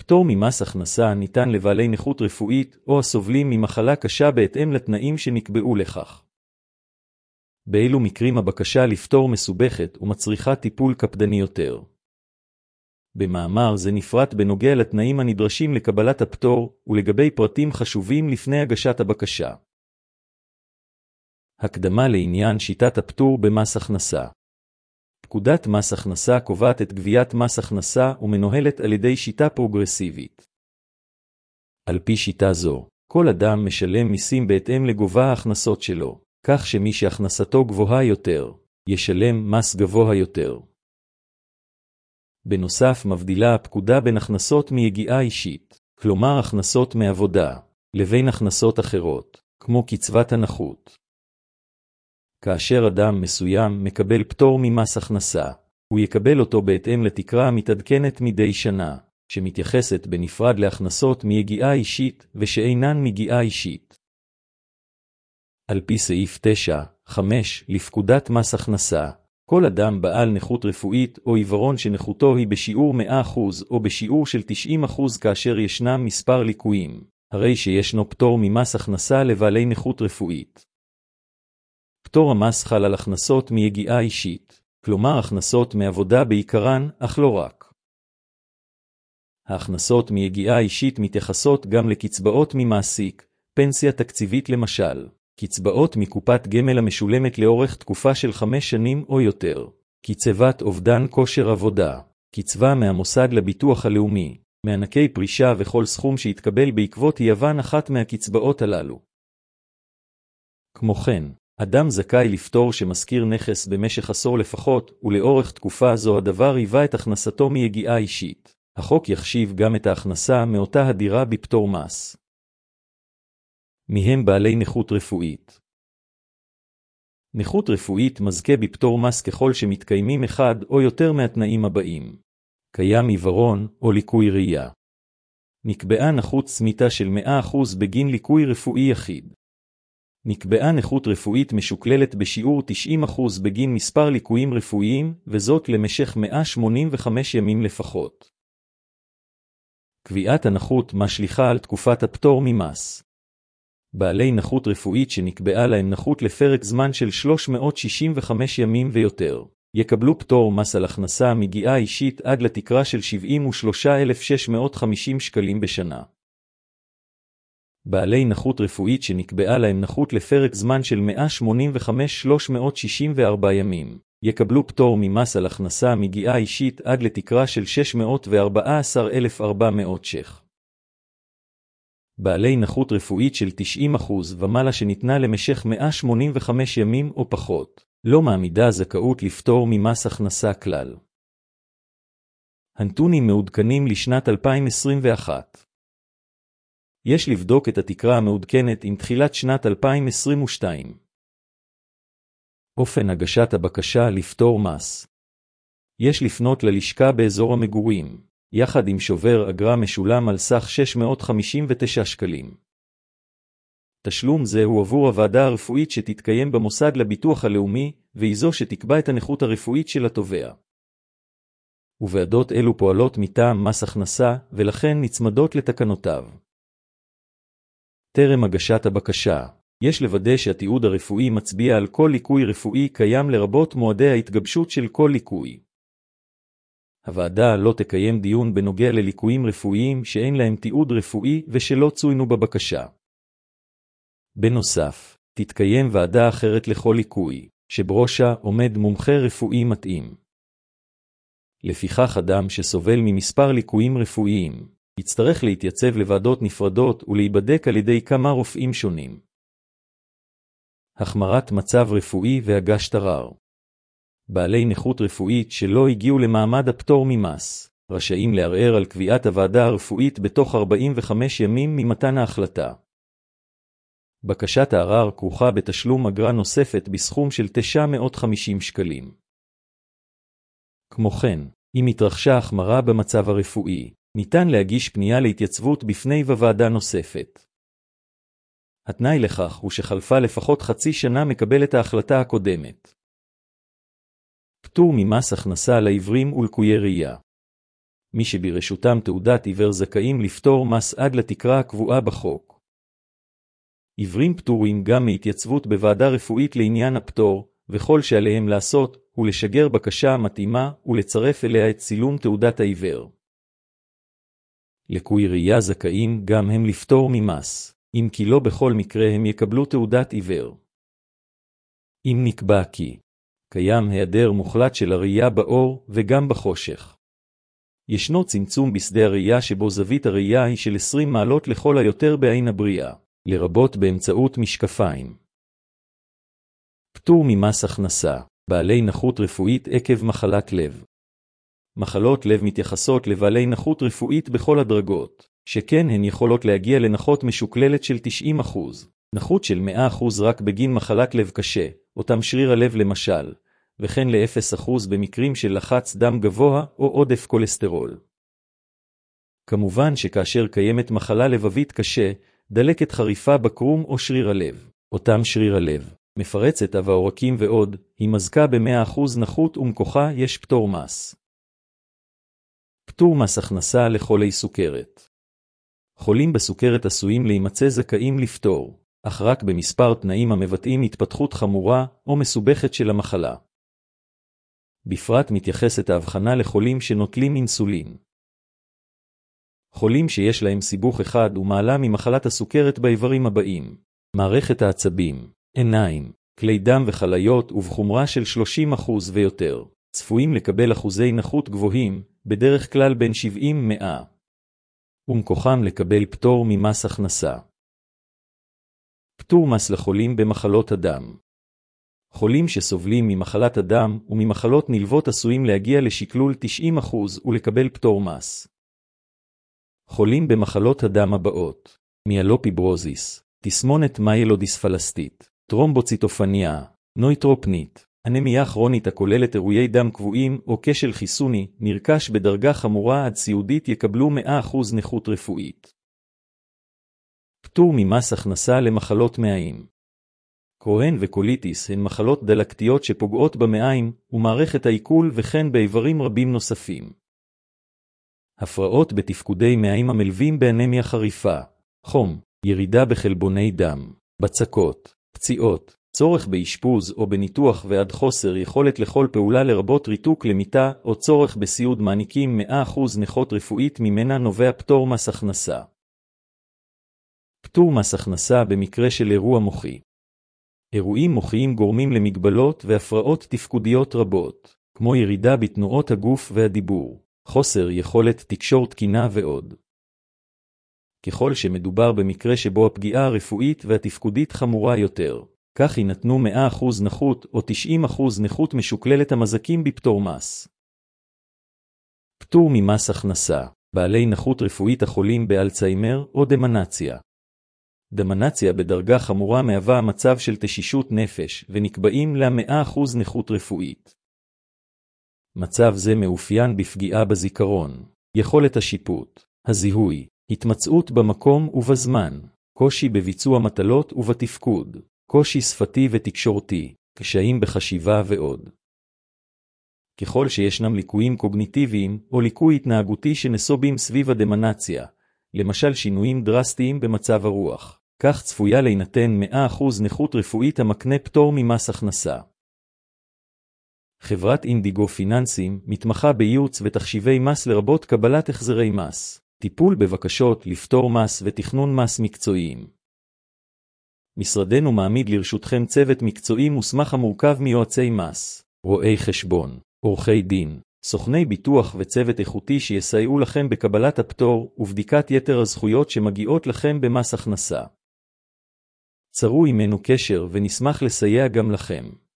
פטור ממס הכנסה ניתן לבעלי נכות רפואית או הסובלים ממחלה קשה בהתאם לתנאים שנקבעו לכך. באילו מקרים הבקשה לפטור מסובכת ומצריכה טיפול קפדני יותר. במאמר זה נפרט בנוגע לתנאים הנדרשים לקבלת הפטור ולגבי פרטים חשובים לפני הגשת הבקשה. הקדמה לעניין שיטת הפטור במס הכנסה. פקודת מס הכנסה קובעת את גביית מס הכנסה ומנוהלת על ידי שיטה פרוגרסיבית. על פי שיטה זו, כל אדם משלם מיסים בהתאם לגובה ההכנסות שלו, כך שמי שהכנסתו גבוהה יותר, ישלם מס גבוה יותר. בנוסף מבדילה הפקודה בין הכנסות מיגיעה אישית, כלומר הכנסות מעבודה, לבין הכנסות אחרות, כמו קצבת הנכות. כאשר אדם מסוים מקבל פטור ממס הכנסה, הוא יקבל אותו בהתאם לתקרה המתעדכנת מדי שנה, שמתייחסת בנפרד להכנסות מיגיעה אישית ושאינן מגיעה אישית. על פי סעיף 9(5) לפקודת מס הכנסה, כל אדם בעל נכות רפואית או עיוורון שנכותו היא בשיעור 100% או בשיעור של 90% כאשר ישנם מספר ליקויים, הרי שישנו פטור ממס הכנסה לבעלי נכות רפואית. פטור המס חל על הכנסות מיגיעה אישית, כלומר הכנסות מעבודה בעיקרן, אך לא רק. ההכנסות מיגיעה אישית מתייחסות גם לקצבאות ממעסיק, פנסיה תקציבית למשל, קצבאות מקופת גמל המשולמת לאורך תקופה של 5 שנים או יותר, קצבת אובדן כושר עבודה, קצבה מהמוסד לביטוח הלאומי, מענקי פרישה וכל סכום שהתקבל בעקבות יוון אחת מהקצבאות הללו. כמו כן, אדם זכאי לפטור שמשכיר נכס במשך עשור לפחות, ולאורך תקופה זו הדבר היווה את הכנסתו מיגיעה אישית. החוק יחשיב גם את ההכנסה מאותה הדירה בפטור מס. מהם בעלי נכות רפואית. נכות רפואית מזכה בפטור מס ככל שמתקיימים אחד או יותר מהתנאים הבאים. קיים עיוורון או ליקוי ראייה. נקבעה נכות צמיתה של 100% בגין ליקוי רפואי יחיד. נקבעה נכות רפואית משוקללת בשיעור 90% בגין מספר ליקויים רפואיים, וזאת למשך 185 ימים לפחות. קביעת הנכות משליכה על תקופת הפטור ממס. בעלי נכות רפואית שנקבעה להם נכות לפרק זמן של 365 ימים ויותר, יקבלו פטור מס על הכנסה מגיעה אישית עד לתקרה של 73,650 שקלים בשנה. בעלי נכות רפואית שנקבעה להם נכות לפרק זמן של 185,364 ימים, יקבלו פטור ממס על הכנסה מגיעה אישית עד לתקרה של 614,400 ש"ח. בעלי נכות רפואית של 90% ומעלה שניתנה למשך 185 ימים או פחות, לא מעמידה זכאות לפטור ממס הכנסה כלל. הנתונים מעודכנים לשנת 2021. יש לבדוק את התקרה המעודכנת עם תחילת שנת 2022. אופן הגשת הבקשה לפטור מס. יש לפנות ללשכה באזור המגורים, יחד עם שובר אגרה משולם על סך 659 שקלים. תשלום זה הוא עבור הוועדה הרפואית שתתקיים במוסד לביטוח הלאומי, והיא זו שתקבע את הנכות הרפואית של התובע. וועדות אלו פועלות מטעם מס הכנסה, ולכן נצמדות לתקנותיו. טרם הגשת הבקשה, יש לוודא שהתיעוד הרפואי מצביע על כל ליקוי רפואי קיים לרבות מועדי ההתגבשות של כל ליקוי. הוועדה לא תקיים דיון בנוגע לליקויים רפואיים שאין להם תיעוד רפואי ושלא צוינו בבקשה. בנוסף, תתקיים ועדה אחרת לכל ליקוי, שבראשה עומד מומחה רפואי מתאים. לפיכך אדם שסובל ממספר ליקויים רפואיים, יצטרך להתייצב לוועדות נפרדות ולהיבדק על ידי כמה רופאים שונים. החמרת מצב רפואי והגשת ערר. בעלי נכות רפואית שלא הגיעו למעמד הפטור ממס, רשאים לערער על קביעת הוועדה הרפואית בתוך 45 ימים ממתן ההחלטה. בקשת הערר כרוכה בתשלום אגרה נוספת בסכום של 950 שקלים. כמו כן, אם התרחשה החמרה במצב הרפואי, ניתן להגיש פנייה להתייצבות בפני ועדה נוספת. התנאי לכך הוא שחלפה לפחות חצי שנה מקבלת ההחלטה הקודמת. פטור ממס הכנסה לעיוורים ולקויי ראייה. מי שברשותם תעודת עיוור זכאים לפטור מס עד לתקרה הקבועה בחוק. עיוורים פטורים גם מהתייצבות בוועדה רפואית לעניין הפטור, וכל שעליהם לעשות הוא לשגר בקשה מתאימה ולצרף אליה את צילום תעודת העיוור. לקוי ראייה זכאים גם הם לפטור ממס, אם כי לא בכל מקרה הם יקבלו תעודת עיוור. אם נקבע כי קיים היעדר מוחלט של הראייה באור וגם בחושך. ישנו צמצום בשדה הראייה שבו זווית הראייה היא של 20 מעלות לכל היותר בעין הבריאה, לרבות באמצעות משקפיים. פטור ממס הכנסה, בעלי נכות רפואית עקב מחלת לב. מחלות לב מתייחסות לבעלי נכות רפואית בכל הדרגות, שכן הן יכולות להגיע לנכות משוקללת של 90%, נכות של 100% רק בגין מחלת לב קשה, אותם שריר הלב למשל, וכן ל0% במקרים של לחץ דם גבוה או עודף כולסטרול. כמובן שכאשר קיימת מחלה לבבית קשה, דלקת חריפה בקרום או שריר הלב, אותם שריר הלב, מפרצת אב העורקים ועוד, היא מזכה ב100% נכות ומכוחה יש פטור מס. פטור מס הכנסה לחולי סוכרת. חולים בסוכרת עשויים להימצא זכאים לפטור, אך רק במספר תנאים המבטאים התפתחות חמורה או מסובכת של המחלה. בפרט מתייחסת ההבחנה לחולים שנוטלים אינסולין. חולים שיש להם סיבוך אחד ומעלה ממחלת הסוכרת באיברים הבאים: מערכת העצבים, עיניים, כלי דם וחליות ובחומרה של 30% ויותר, צפויים לקבל אחוזי נכות גבוהים, בדרך כלל בין 70-100. ומכוחם לקבל פטור ממס הכנסה. פטור מס לחולים במחלות הדם. חולים שסובלים ממחלת הדם וממחלות נלוות עשויים להגיע לשקלול 90% ולקבל פטור מס. חולים במחלות הדם הבאות: מיאלופיברוזיס, תסמונת מיילודיספלסטית, טרומבוציטופניה, נויטרופנית, אנמיה כרונית הכוללת אירועי דם קבועים או כשל חיסוני, נרכש בדרגה חמורה עד סיעודית יקבלו 100% נכות רפואית. פטור ממס הכנסה למחלות מעיים. קרוהן וקוליטיס הן מחלות דלקתיות שפוגעות במעיים ומערכת העיכול וכן באיברים רבים נוספים. הפרעות בתפקודי מעיים המלווים באנמיה חריפה, חום, ירידה בחלבוני דם, בצקות, פציעות, צורך באשפוז או בניתוח ועד חוסר יכולת לכל פעולה לרבות ריתוק למיטה או צורך בסיעוד מעניקים 100% נכות רפואית ממנה נובע פטור מס הכנסה. פטור מס הכנסה במקרה של אירוע מוחי. אירועים מוחיים גורמים למגבלות והפרעות תפקודיות רבות, כמו ירידה בתנועות הגוף והדיבור, חוסר יכולת תקשור תקינה ועוד. ככל שמדובר במקרה שבו הפגיעה הרפואית והתפקודית חמורה יותר, כך יינתנו 100% נכות או 90% נכות משוקללת המזכים בפטור מס. פטור ממס הכנסה, בעלי נכות רפואית החולים באלצהיימר או דמנציה. דמנציה בדרגה חמורה מהווה מצב של תשישות נפש ונקבעים לה 100% נכות רפואית. מצב זה מאופיין בפגיעה בזיכרון, יכולת השיפוט, הזיהוי, התמצאות במקום ובזמן, קושי בביצוע מטלות ובתפקוד, קושי שפתי ותקשורתי, קשיים בחשיבה ועוד. ככל שישנם ליקויים קוגניטיביים או ליקוי התנהגותי שנסובים סביב הדמנציה, למשל שינויים דרסטיים במצב הרוח, כך צפויה להינתן 100% נכות רפואית המקנה פטור ממס הכנסה. חברת אינדיגו פיננסים מתמחה בייעוץ ותחשיבי מס לרבות קבלת החזרי מס, טיפול בבקשות לפטור מס ותכנון מס מקצועיים. משרדנו מעמיד לרשותכם צוות מקצועי מוסמך המורכב מיועצי מס, רואי חשבון, עורכי דין, סוכני ביטוח וצוות איכותי שיסייעו לכם בקבלת הפטור ובדיקת יתר הזכויות שמגיעות לכם במס הכנסה. צרו עמנו קשר ונשמח לסייע גם לכם.